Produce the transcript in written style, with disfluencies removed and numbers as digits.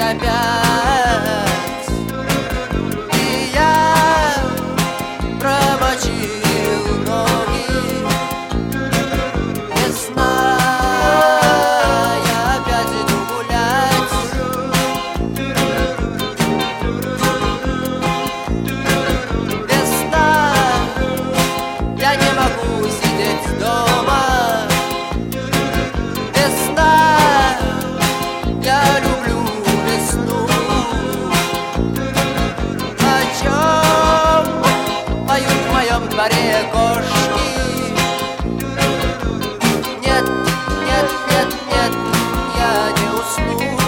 опять. И я промочил ноги. Весна, я опять иду гулять. Весна, я не могу сидеть дома. Весна, я люблю весну. О чем поют в моем дворе кошки? Нет, нет, нет, нет, я не усну.